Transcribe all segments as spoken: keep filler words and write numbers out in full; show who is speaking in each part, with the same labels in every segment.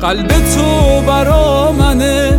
Speaker 1: قلب تو برا منه،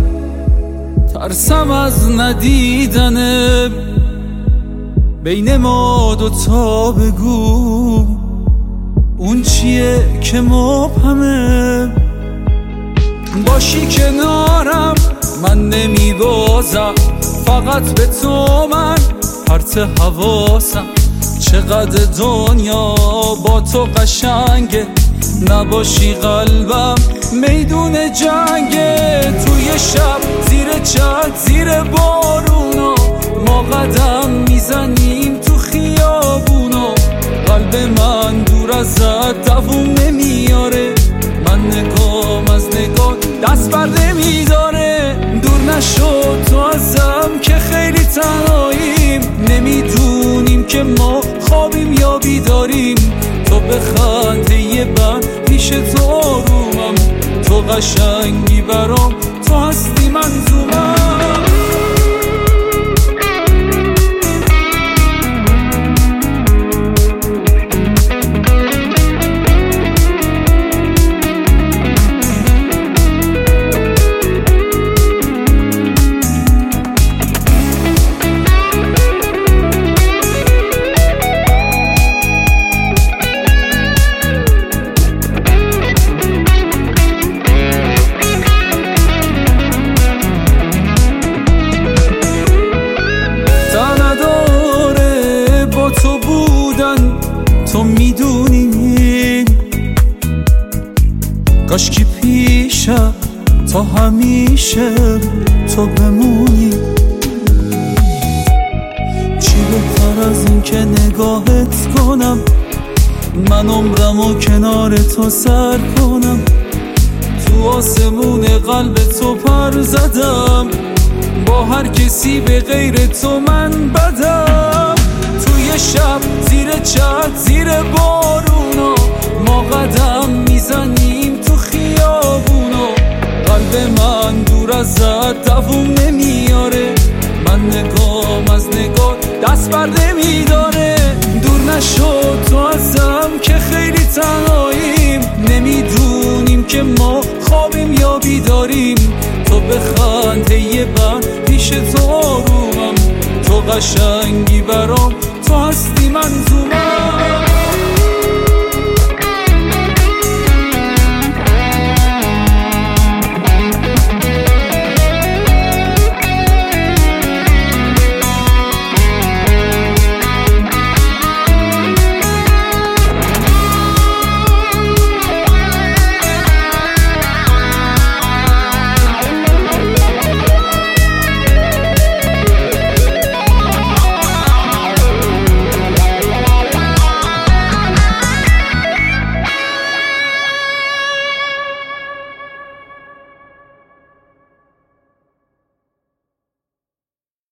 Speaker 1: ترسم از ندیدنه. بین ما دوتا بگو اون چیه که مبهمه. باشی کنارم من نمیبازم، فقط به تو من پرت حواسم. چقدر دنیا با تو قشنگه، نباشی قلبم میدون جنگه. توی شب زیر چت زیر بارونا ما قدم میزنیم تو خیابونا. قلب من دور ازت دووم نمیاره، من نگام از نگاه دست بر نمیداره. دور نشو تو ازم که خیلی تنهاییم، نمیدونیم که ما خوابیم یا بیداریم. تو بخند یه بند پیش تو آرومم، تو قشنگی برام، تو هستی منظومم. تو بودن تو میدونی، کاشکی پیشم تا همیشه تو بمونی. چی بهتر از این که نگاهت کنم، من عمرمو کنار تو سر کنم. تو آسمون قلب تو پر زدم، با هر کسی به غیر تو من بدم. توی شب زیر چت زیر بارونا ما قدم میزنیم تو خیابونا. قلب من دور ازت دووم نمیاره، من نگام از نگاه دست بر نمیداره. دور نشو تو ازم که خیلی تنهاییم، نمیدونیم که ما خوابیم یا بیداریم. تو بخند یه بند پیش تو آرومم، تو قشنگی برام، تو هستی من